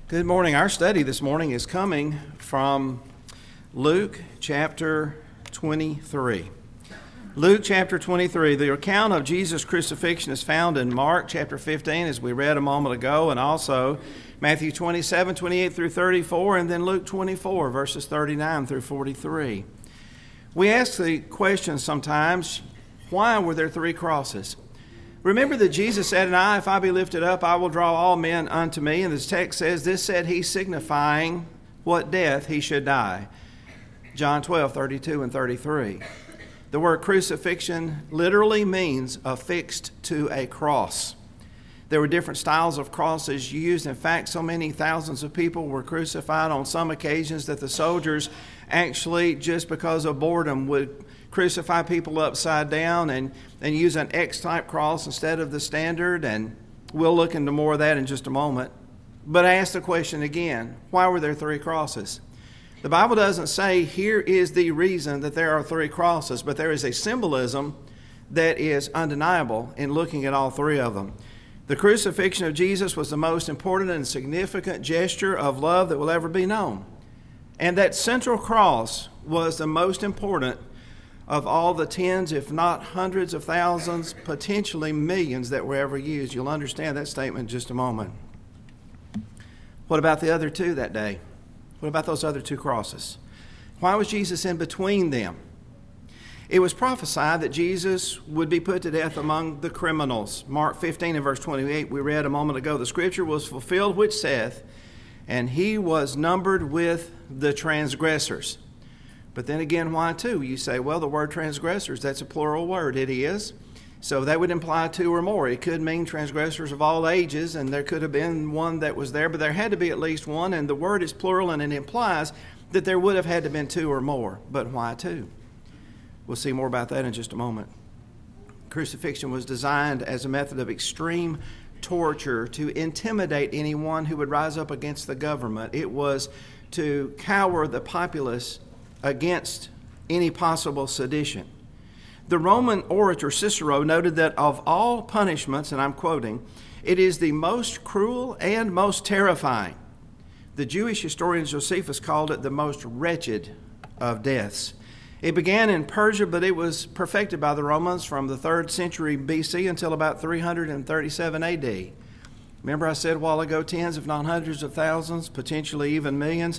Good morning. Our study this morning is coming from Luke chapter 23. Luke chapter 23. The account of Jesus' crucifixion is found in Mark chapter 15, as we read a moment ago, and also Matthew 27, 28 through 34, and then Luke 24, verses 39 through 43. We ask the question sometimes, why were there three crosses? Remember that Jesus said, "And I, if I be lifted up, I will draw all men unto me." And this text says, "This said he, signifying what death he should die." John 12, 32 and 33. The word crucifixion literally means affixed to a cross. There were different styles of crosses used. In fact, so many thousands of people were crucified on some occasions that the soldiers actually, just because of boredom, would crucify people upside down and use an X-type cross instead of the standard, and we'll look into more of that in just a moment. But I ask the question again, why were there three crosses? The Bible doesn't say here is the reason that there are three crosses, but there is a symbolism that is undeniable in looking at all three of them. The crucifixion of Jesus was the most important and significant gesture of love that will ever be known. And that central cross was the most important of all the tens, if not hundreds of thousands, potentially millions that were ever used. You'll understand that statement in just a moment. What about the other two that day? What about those other two crosses? Why was Jesus in between them? It was prophesied that Jesus would be put to death among the criminals. Mark 15 and verse 28, we read a moment ago, the scripture was fulfilled which saith, "And he was numbered with the transgressors." But then again, why two? You say, well, the word transgressors, that's a plural word. It is. So that would imply two or more. It could mean transgressors of all ages, and there could have been one that was there, but there had to be at least one, and the word is plural, and it implies that there would have had to have been two or more. But why two? We'll see more about that in just a moment. Crucifixion was designed as a method of extreme torture to intimidate anyone who would rise up against the government. It was to cower the populace against any possible sedition. The Roman orator Cicero noted that of all punishments, and I'm quoting, "it is the most cruel and most terrifying." The Jewish historian Josephus called it the most wretched of deaths. It began in Persia, but it was perfected by the Romans from the 3rd century BC until about 337 AD. Remember I said a while ago, tens if not hundreds of thousands, potentially even millions?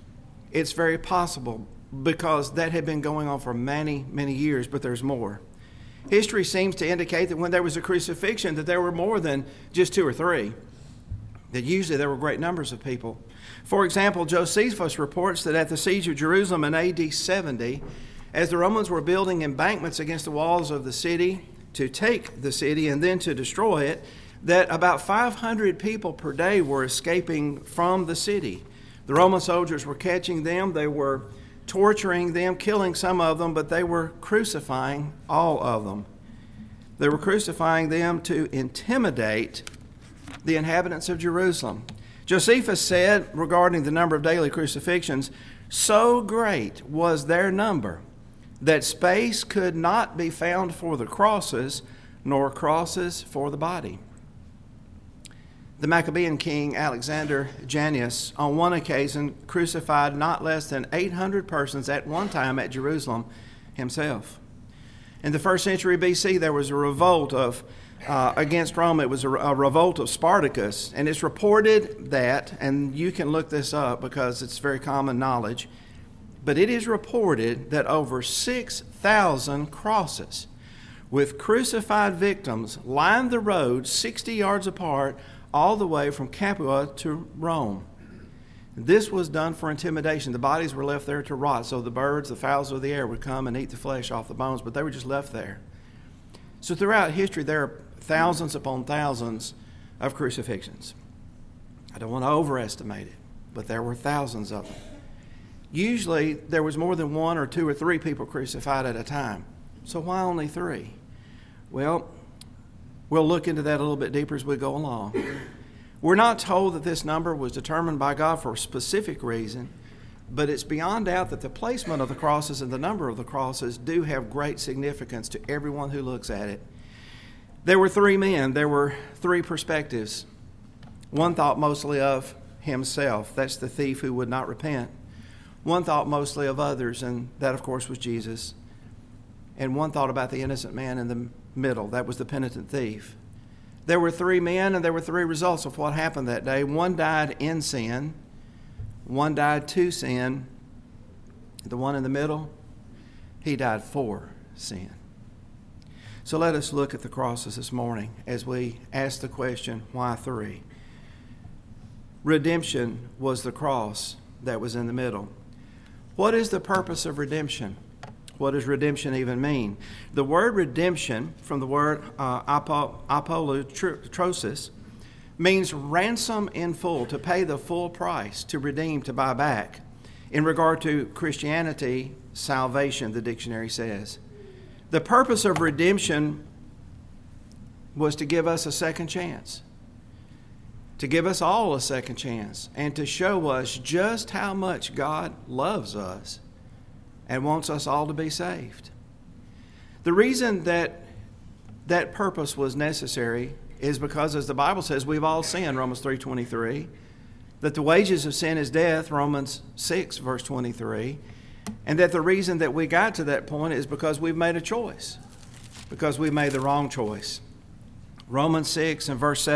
It's very possible, because that had been going on for many, many years, but there's more. History seems to indicate that when there was a crucifixion, that there were more than just two or three, that usually there were great numbers of people. For example, Josephus reports that at the siege of Jerusalem in AD 70, as the Romans were building embankments against the walls of the city to take the city and then to destroy it, that about 500 people per day were escaping from the city. The Roman soldiers were catching them, they were torturing them, killing some of them, but they were crucifying all of them. They were crucifying them to intimidate the inhabitants of Jerusalem. Josephus said regarding the number of daily crucifixions, so great was their number that space could not be found for the crosses, nor crosses for the body. The Maccabean king Alexander Jannaeus on one occasion crucified not less than 800 persons at one time at Jerusalem himself. In the 1st century BC, there was a revolt against Rome. It was a revolt of Spartacus, and it's reported that, and you can look this up because it's very common knowledge, but it is reported that over 6,000 crosses with crucified victims lined the road 60 yards apart all the way from Capua to Rome. This was done for intimidation. The bodies were left there to rot, so the birds, the fowls of the air would come and eat the flesh off the bones, but they were just left there. So throughout history, there are thousands upon thousands of crucifixions. I don't want to overestimate it, but there were thousands of them. Usually, there was more than one or two or three people crucified at a time. So why only three? Well, we'll look into that a little bit deeper as we go along. We're not told that this number was determined by God for a specific reason, but it's beyond doubt that the placement of the crosses and the number of the crosses do have great significance to everyone who looks at it. There were three men. There were three perspectives. One thought mostly of himself. That's the thief who would not repent. One thought mostly of others, and that, of course, was Jesus. And one thought about the innocent man in the middle. That was the penitent thief. There were three men, and there were three results of what happened that day. One died in sin. One died to sin. The one in the middle, he died for sin. So let us look at the crosses this morning as we ask the question, why three? Redemption was the cross that was in the middle. What is the purpose of redemption? What does redemption even mean? The word redemption, from the word apolutrosis, means ransom in full, to pay the full price, to redeem, to buy back. In regard to Christianity, salvation, the dictionary says. The purpose of redemption was to give us a second chance, to give us all a second chance, and to show us just how much God loves us and wants us all to be saved. The reason that that purpose was necessary is because, as the Bible says, we've all sinned, Romans 3:23, that the wages of sin is death, Romans 6, verse 23, and that the reason that we got to that point is because we've made a choice, because we made the wrong choice. Romans 6 and verse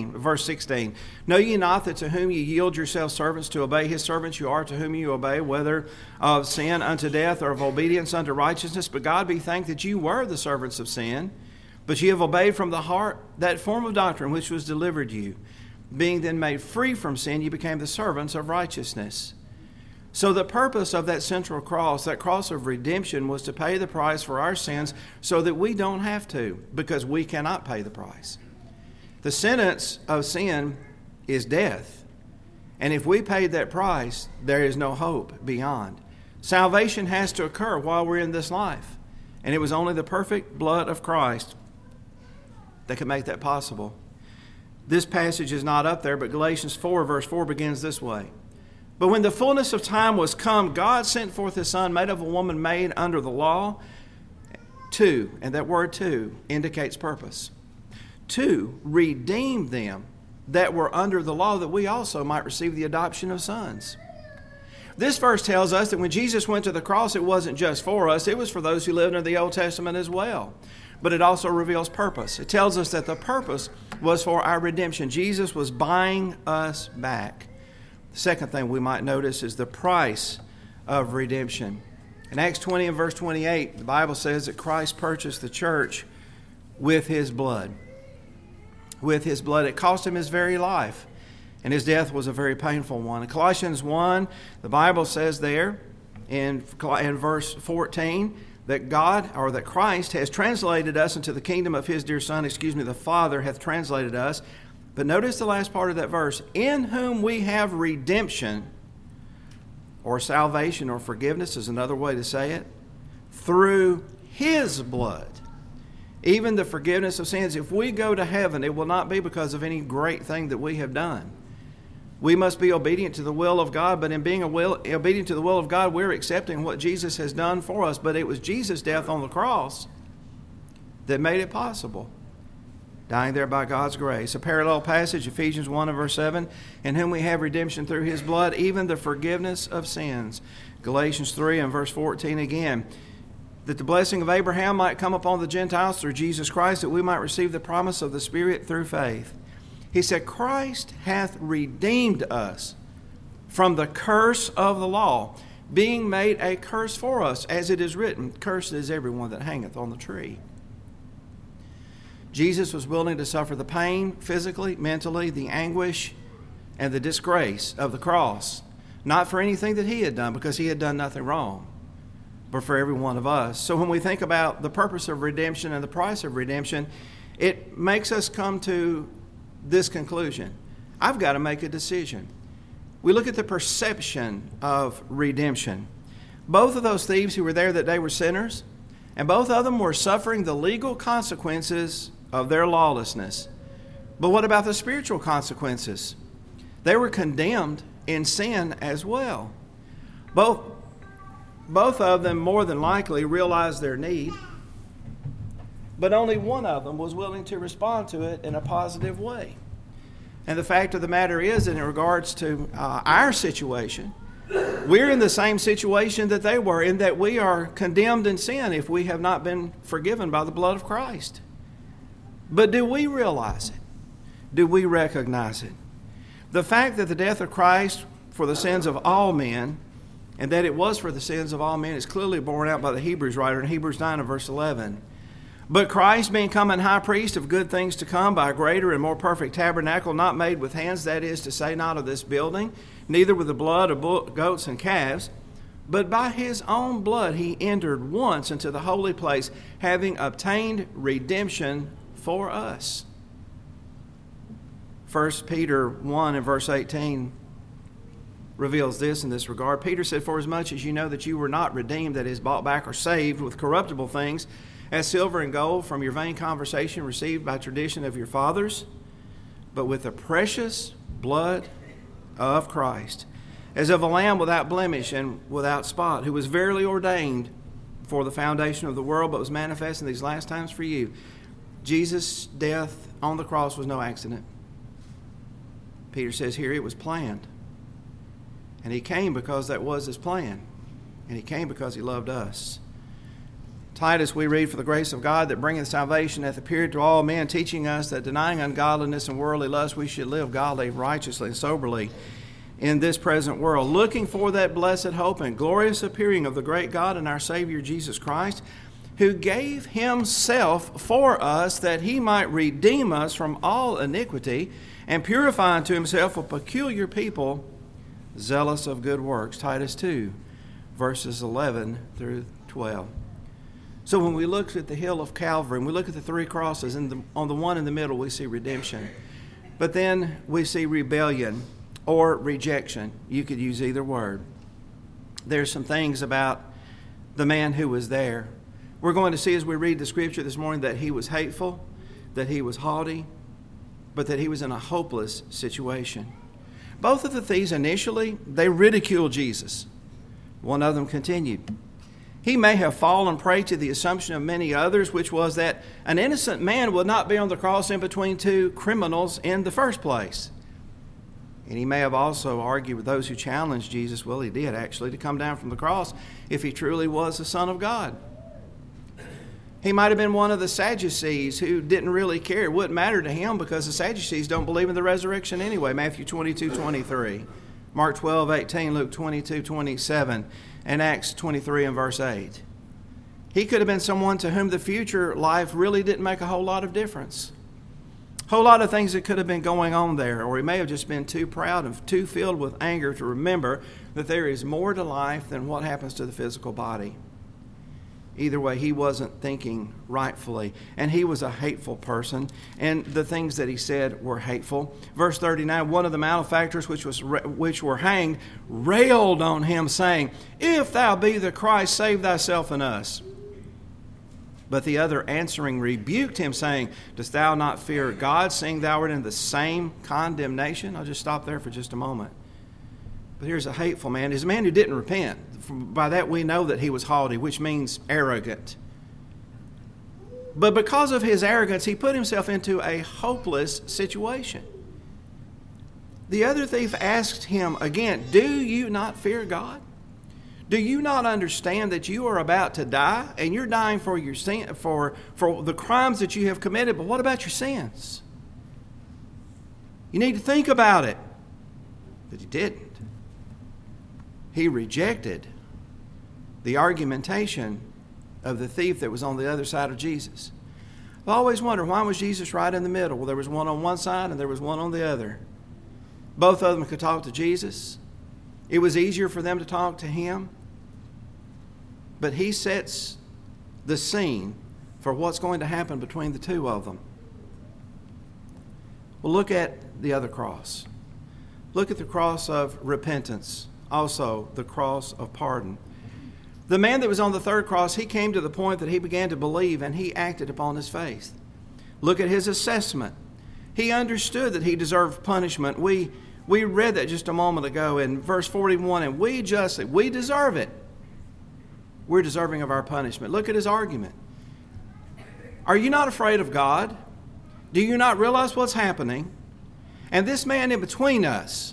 16. Know ye not that to whom ye yield yourselves servants to obey, his servants you are to whom you obey, whether of sin unto death or of obedience unto righteousness? But God be thanked that you were the servants of sin, but ye have obeyed from the heart that form of doctrine which was delivered you. Being then made free from sin, ye became the servants of righteousness. So the purpose of that central cross, that cross of redemption, was to pay the price for our sins so that we don't have to, because we cannot pay the price. The sentence of sin is death. And if we paid that price, there is no hope beyond. Salvation has to occur while we're in this life. And it was only the perfect blood of Christ that could make that possible. This passage is not up there, but Galatians 4, verse 4 begins this way. But when the fullness of time was come, God sent forth his Son, made of a woman made under the law, to, and that word to indicates purpose, to redeem them that were under the law, that we also might receive the adoption of sons. This verse tells us that when Jesus went to the cross, it wasn't just for us, it was for those who lived under the Old Testament as well. But it also reveals purpose. It tells us that the purpose was for our redemption. Jesus was buying us back. The second thing we might notice is the price of redemption. In Acts 20 and verse 28, the Bible says that Christ purchased the church with his blood. With his blood. It cost him his very life, and his death was a very painful one. In Colossians 1, the Bible says there in verse 14 that God, or that Christ, has translated us into the kingdom of his dear Son. The Father hath translated us. But notice the last part of that verse. In whom we have redemption, or salvation, or forgiveness is another way to say it, through his blood. Even the forgiveness of sins. If we go to heaven, it will not be because of any great thing that we have done. We must be obedient to the will of God, but in being obedient to the will of God, we're accepting what Jesus has done for us. But it was Jesus' death on the cross that made it possible. Dying there by God's grace. A parallel passage, Ephesians 1 and verse 7, in whom we have redemption through his blood, even the forgiveness of sins. Galatians 3 and verse 14 again, that the blessing of Abraham might come upon the Gentiles through Jesus Christ, that we might receive the promise of the Spirit through faith. He said, Christ hath redeemed us from the curse of the law, being made a curse for us, as it is written, cursed is everyone that hangeth on the tree. Jesus was willing to suffer the pain, physically, mentally, the anguish, and the disgrace of the cross, not for anything that he had done, because he had done nothing wrong, but for every one of us. So when we think about the purpose of redemption and the price of redemption, it makes us come to this conclusion. I've got to make a decision. We look at the perception of redemption. Both of those thieves who were there that day were sinners, and both of them were suffering the legal consequences of their lawlessness. But what about the spiritual consequences? They were condemned in sin as well. Both of them more than likely realized their need, but only one of them was willing to respond to it in a positive way. And the fact of the matter is, in regards to our situation, we're in the same situation that they were, in that we are condemned in sin if we have not been forgiven by the blood of Christ. But do we realize it? Do we recognize it? The fact that the death of Christ for the sins of all men, and that it was for the sins of all men, is clearly borne out by the Hebrews writer in Hebrews 9 and verse 11. But Christ, being come an high priest of good things to come, by a greater and more perfect tabernacle, not made with hands, that is to say, not of this building, neither with the blood of goats and calves, but by his own blood he entered once into the holy place, having obtained redemption for us. 1 Peter 1 and verse 18 reveals this in this regard. Peter said, "For as much as you know that you were not redeemed, that is, bought back or saved with corruptible things, as silver and gold from your vain conversation received by tradition of your fathers, but with the precious blood of Christ, as of a lamb without blemish and without spot, who was verily ordained for the foundation of the world, but was manifest in these last times for you." Jesus' death on the cross was no accident. Peter says here it was planned. And he came because that was his plan. And he came because he loved us. Titus, we read, "For the grace of God that bringeth salvation hath appeared to all men, teaching us that denying ungodliness and worldly lust, we should live godly, righteously, and soberly in this present world, looking for that blessed hope and glorious appearing of the great God and our Savior Jesus Christ, who gave himself for us that he might redeem us from all iniquity and purify unto himself a peculiar people, zealous of good works." Titus 2, verses 11 through 12. So when we look at the hill of Calvary and we look at the three crosses, and on the one in the middle we see redemption. But then we see rebellion or rejection. You could use either word. There's some things about the man who was there. We're going to see as we read the scripture this morning that he was hateful, that he was haughty, but that he was in a hopeless situation. Both of the thieves initially, they ridiculed Jesus. One of them continued. He may have fallen prey to the assumption of many others, which was that an innocent man would not be on the cross in between two criminals in the first place. And he may have also argued with those who challenged Jesus, well, he did actually, to come down from the cross if he truly was the Son of God. He might have been one of the Sadducees who didn't really care. It wouldn't matter to him because the Sadducees don't believe in the resurrection anyway. Matthew 22:23, Mark 12:18, Luke 22:27, and Acts 23 and verse 8. He could have been someone to whom the future life really didn't make a whole lot of difference. A whole lot of things that could have been going on there, or he may have just been too proud and too filled with anger to remember that there is more to life than what happens to the physical body. Either way, he wasn't thinking rightfully, and he was a hateful person, and the things that he said were hateful. Verse 39, one of the malefactors which were hanged railed on him, saying, "If thou be the Christ, save thyself and us." But the other answering rebuked him, saying, "Dost thou not fear God, seeing thou art in the same condemnation?" I'll just stop there for just a moment. But here's a hateful man. He's a man who didn't repent. By that we know that he was haughty, which means arrogant. But because of his arrogance, he put himself into a hopeless situation. The other thief asked him again, "Do you not fear God? Do you not understand that you are about to die, and you're dying for your sin, for the crimes that you have committed? But what about your sins? You need to think about it." But he didn't. He rejected the argumentation of the thief that was on the other side of Jesus. I've always wondered, why was Jesus right in the middle? Well, there was one on one side and there was one on the other. Both of them could talk to Jesus. It was easier for them to talk to him. But he sets the scene for what's going to happen between the two of them. Well, look at the other cross. Look at the cross of repentance. Also, the cross of pardon. The man that was on the third cross, he came to the point that he began to believe and he acted upon his faith. Look at his assessment. He understood that he deserved punishment. We read that just a moment ago in verse 41, and we deserve it. We're deserving of our punishment. Look at his argument. Are you not afraid of God? Do you not realize what's happening? And this man in between us,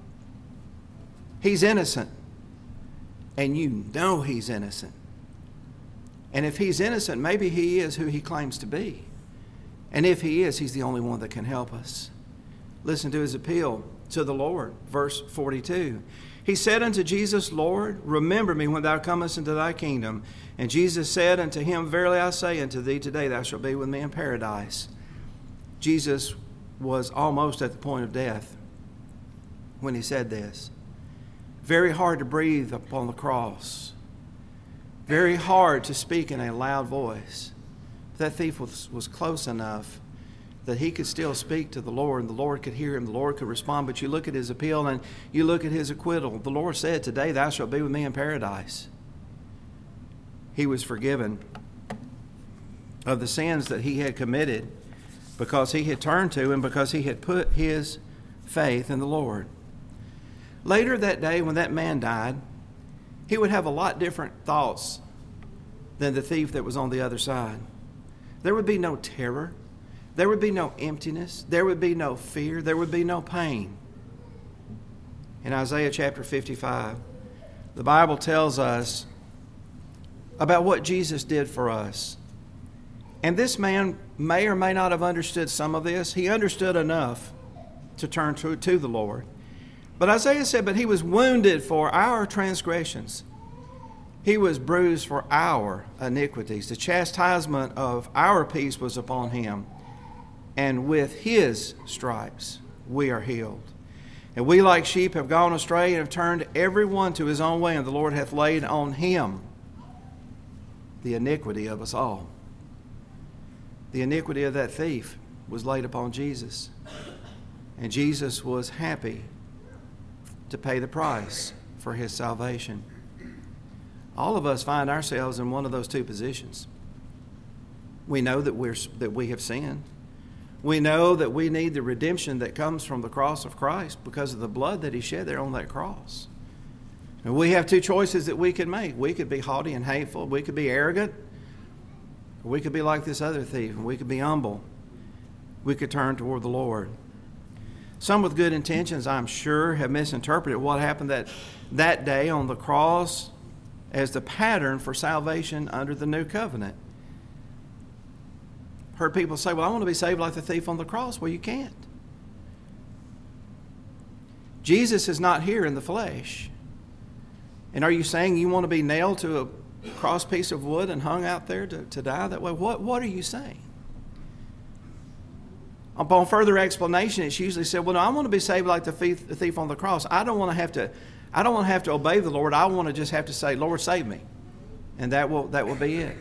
he's innocent. And you know he's innocent. And if he's innocent, maybe he is who he claims to be. And if he is, he's the only one that can help us. Listen to his appeal to the Lord. Verse 42. He said unto Jesus, Lord, remember me when thou comest into thy kingdom. And Jesus said unto him, Verily I say unto thee, today thou shalt be with me in paradise. Jesus was almost at the point of death when he said this. Very hard to breathe upon the cross. Very hard to speak in a loud voice. That thief was close enough that he could still speak to the Lord, and the Lord could hear him, the Lord could respond. But you look at his appeal and you look at his acquittal. The Lord said, today thou shalt be with me in paradise. He was forgiven of the sins that he had committed because he had turned to and because he had put his faith in the Lord. Later that day when that man died, he would have a lot different thoughts than the thief that was on the other side. There would be no terror. There would be no emptiness. There would be no fear. There would be no pain. In Isaiah chapter 55, the Bible tells us about what Jesus did for us. And this man may or may not have understood some of this. He understood enough to turn to the Lord. But Isaiah said, but he was wounded for our transgressions. He was bruised for our iniquities. The chastisement of our peace was upon him. And with his stripes we are healed. And we like sheep have gone astray and have turned every one to his own way, and the Lord hath laid on him the iniquity of us all. The iniquity of that thief was laid upon Jesus. And Jesus was happy to pay the price for his salvation. All of us find ourselves in one of those two positions. We know that we have sinned. We know that we need the redemption that comes from the cross of Christ because of the blood that he shed there on that cross. And we have two choices that we can make. We could be haughty and hateful. We could be arrogant. Or we could be like this other thief, and we could be humble. We could turn toward the Lord. Some with good intentions, I'm sure, have misinterpreted what happened that day on the cross as the pattern for salvation under the new covenant. Heard people say, well, I want to be saved like the thief on the cross. Well, you can't. Jesus is not here in the flesh. And are you saying you want to be nailed to a cross piece of wood and hung out there to die that way? What are you saying? Upon further explanation, it's usually said, well, no, I want to be saved like the thief on the cross. I don't want to have to obey the Lord. I want to just have to say, Lord, save me. And that will be it.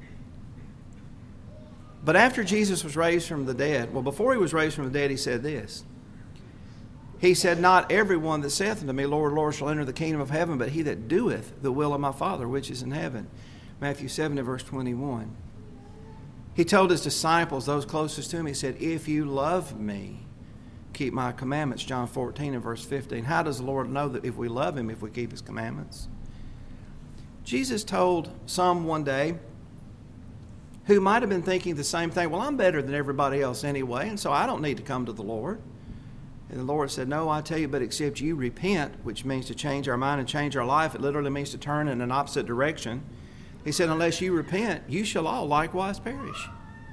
But after Jesus was raised from the dead, before he was raised from the dead, he said this. He said, not everyone that saith unto me, Lord, Lord, shall enter the kingdom of heaven, but he that doeth the will of my Father which is in heaven. Matthew 7 and verse 21. He told his disciples, those closest to him, he said, if you love me, keep my commandments. John 14 and verse 15. How does the Lord know that if we love him, if we keep his commandments? Jesus told some one day who might have been thinking the same thing, well, I'm better than everybody else anyway, and so I don't need to come to the Lord. And the Lord said, no, I tell you, but except you repent, which means to change our mind and change our life. It literally means to turn in an opposite direction. He said, unless you repent, you shall all likewise perish.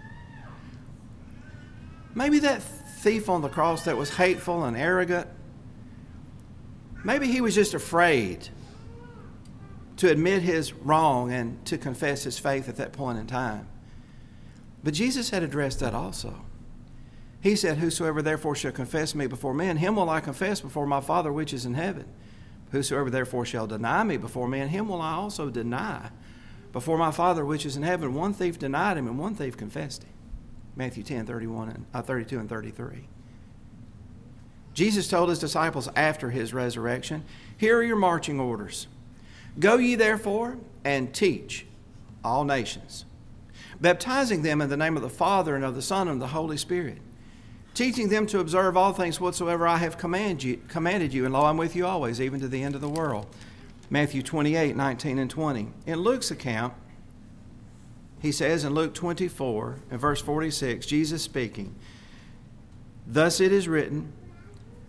Maybe that thief on the cross that was hateful and arrogant, maybe he was just afraid to admit his wrong and to confess his faith at that point in time. But Jesus had addressed that also. He said, whosoever therefore shall confess me before men, him will I confess before my Father which is in heaven. Whosoever therefore shall deny me before men, him will I also deny before my Father which is in heaven. One thief denied him and one thief confessed him. Matthew 10, 32 and 33. Jesus told his disciples after his resurrection, here are your marching orders. Go ye therefore and teach all nations, baptizing them in the name of the Father and of the Son and of the Holy Spirit, teaching them to observe all things whatsoever I have commanded you, and lo, I'm with you always, even to the end of the world. Matthew 28, 19 and 20. In Luke's account, he says in Luke 24 and verse 46, Jesus speaking, thus it is written,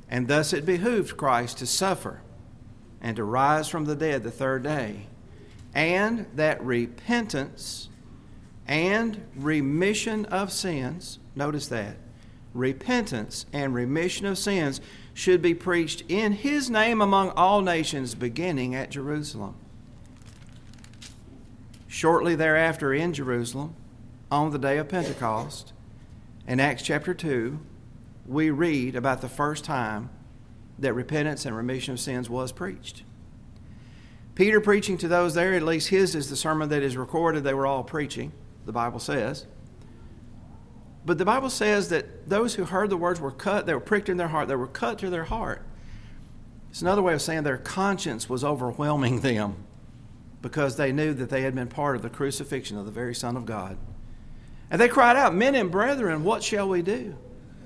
And thus it behooved Christ to suffer and to rise from the dead the third day, and that repentance and remission of sins, notice that, repentance and remission of sins should be preached in His name among all nations, beginning at Jerusalem. Shortly thereafter in Jerusalem, on the day of Pentecost, in Acts chapter 2, we read about the first time that repentance and remission of sins was preached. Peter preaching to those there, at least his is the sermon that is recorded. They were all preaching, the Bible says. But the Bible says that those who heard the words were cut, they were pricked in their heart, they were cut to their heart. It's another way of saying their conscience was overwhelming them because they knew that they had been part of the crucifixion of the very Son of God. And they cried out, "Men and brethren, what shall we do?"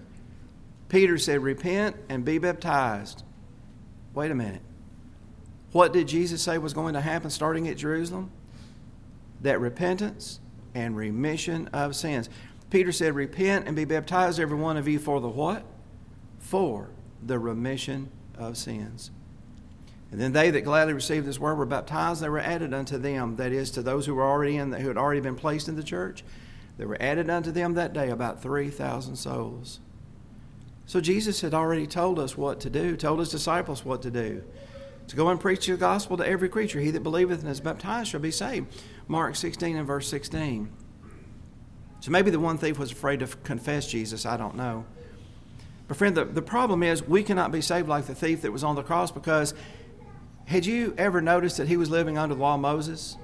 Peter said, "Repent and be baptized." Wait a minute. What did Jesus say was going to happen starting at Jerusalem? That repentance and remission of sins. Peter said, "Repent and be baptized, every one of you, for the what? For the remission of sins." And then they that gladly received this word were baptized. They were added unto them, that is, to those who were already who had already been placed in the church. They were added unto them that day about 3,000 souls. So Jesus had already told us what to do, told His disciples what to do. To go and preach the gospel to every creature. He that believeth and is baptized shall be saved. Mark 16 and verse 16. So maybe the one thief was afraid to confess Jesus. I don't know. But friend, the problem is we cannot be saved like the thief that was on the cross, because had you ever noticed that he was living under the law of Moses?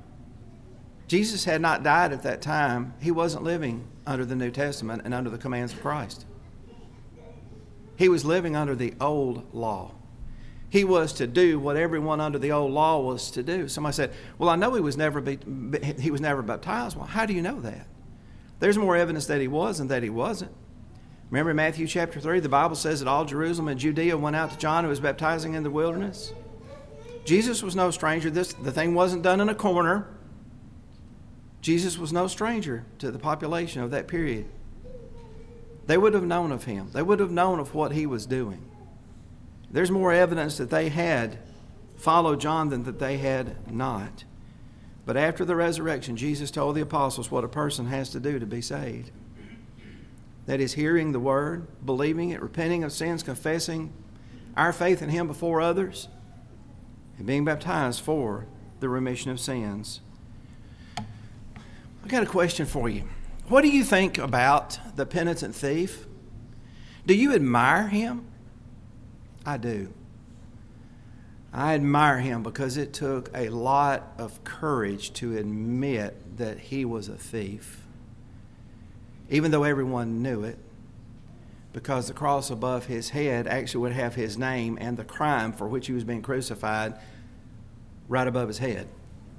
Jesus had not died at that time. He wasn't living under the New Testament and under the commands of Christ. He was living under the old law. He was to do what everyone under the old law was to do. Somebody said, "Well, I know he was never baptized." Well, how do you know that? There's more evidence that he was than that he wasn't. Remember in Matthew chapter 3, the Bible says that all Jerusalem and Judea went out to John, who was baptizing in the wilderness. Jesus was no stranger. The thing wasn't done in a corner. Jesus was no stranger to the population of that period. They would have known of him. They would have known of what he was doing. There's more evidence that they had followed John than that they had not. But after the resurrection, Jesus told the apostles what a person has to do to be saved. That is, hearing the word, believing it, repenting of sins, confessing our faith in Him before others, and being baptized for the remission of sins. I've got a question for you. What do you think about the penitent thief? Do you admire him? I do. I admire him because it took a lot of courage to admit that he was a thief, even though everyone knew it, because the cross above his head actually would have his name and the crime for which he was being crucified right above his head.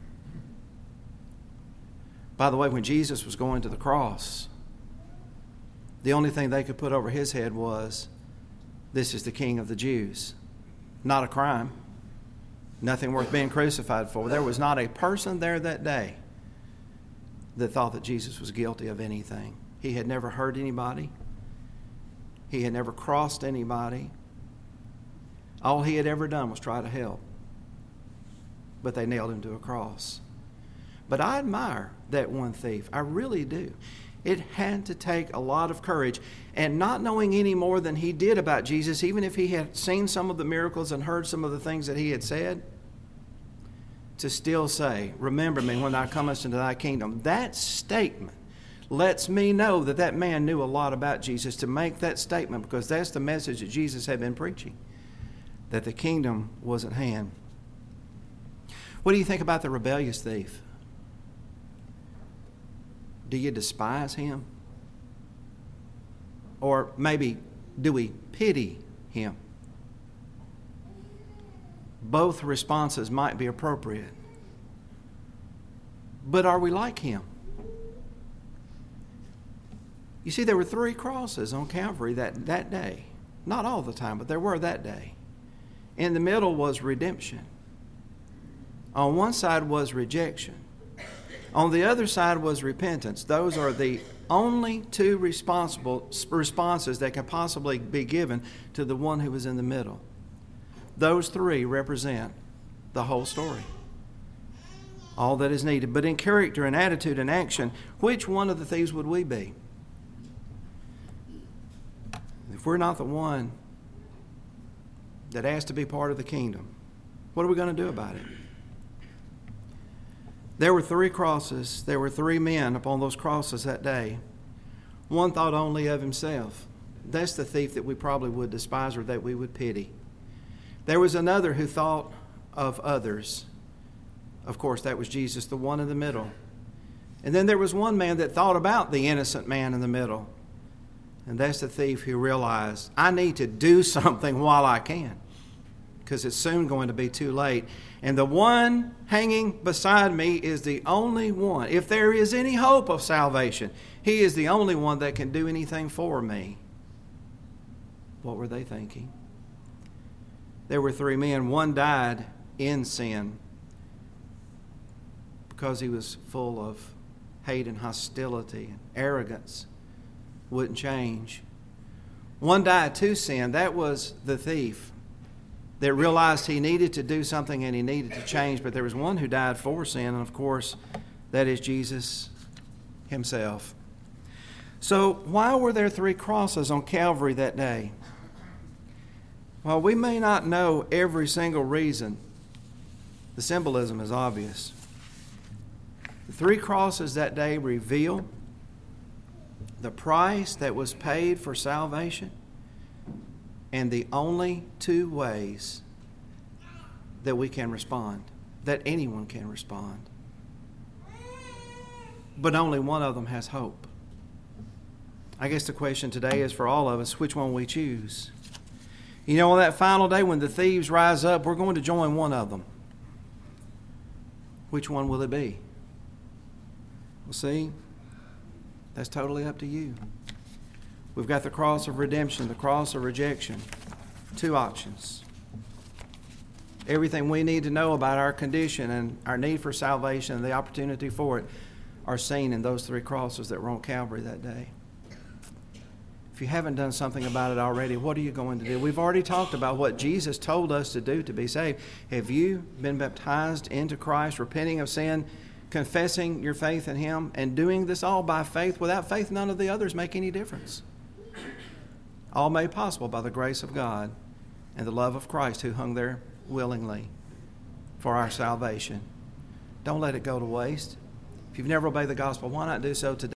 By the way, when Jesus was going to the cross, the only thing they could put over his head was, "This is the King of the Jews." Not a crime. Nothing worth being crucified for. There was not a person there that day that thought that Jesus was guilty of anything. He had never hurt anybody. He had never crossed anybody. All he had ever done was try to help. But they nailed him to a cross. But I admire that one thief. I really do. It had to take a lot of courage. And not knowing any more than he did about Jesus, even if he had seen some of the miracles and heard some of the things that he had said, to still say, "Remember me when thou comest into thy kingdom." That statement lets me know that that man knew a lot about Jesus to make that statement, because that's the message that Jesus had been preaching, that the kingdom was at hand. What do you think about the rebellious thief? Do you despise him? Or maybe, do we pity him? Both responses might be appropriate. But are we like him? You see, there were 3 crosses on Calvary that day. Not all the time, but there were that day. In the middle was redemption. On one side was rejection. On the other side was repentance. Those are the only two responses that can possibly be given to the one who was in the middle. Those three represent the whole story. All that is needed. But in character and attitude and action, which one of the thieves would we be? If we're not the one that asked to be part of the kingdom, what are we going to do about it? There were 3 crosses. There were 3 men upon those crosses that day. One thought only of himself. That's the thief that we probably would despise or that we would pity. There was another who thought of others. Of course, that was Jesus, the one in the middle. And then there was one man that thought about the innocent man in the middle. And that's the thief who realized, I need to do something while I can, because it's soon going to be too late. And the one hanging beside me is the only one. If there is any hope of salvation, he is the only one that can do anything for me. What were they thinking? There were 3 men. One died in sin because he was full of hate and hostility and arrogance. Wouldn't change. One died to sin. That was the thief that realized he needed to do something and he needed to change. But there was one who died for sin, and of course, that is Jesus himself. So why were there 3 crosses on Calvary that day? While we may not know every single reason, the symbolism is obvious. The 3 crosses that day reveal the price that was paid for salvation and the only 2 ways that we can respond, that anyone can respond. But only one of them has hope. I guess the question today is for all of us, which one we choose. You know, on that final day when the thieves rise up, we're going to join one of them. Which one will it be? Well, see, that's totally up to you. We've got the cross of redemption, the cross of rejection. 2 options. Everything we need to know about our condition and our need for salvation and the opportunity for it are seen in those 3 crosses that were on Calvary that day. If you haven't done something about it already, what are you going to do? We've already talked about what Jesus told us to do to be saved. Have you been baptized into Christ, repenting of sin, confessing your faith in Him, and doing this all by faith? Without faith, none of the others make any difference. All made possible by the grace of God and the love of Christ, who hung there willingly for our salvation. Don't let it go to waste. If you've never obeyed the gospel, why not do so today?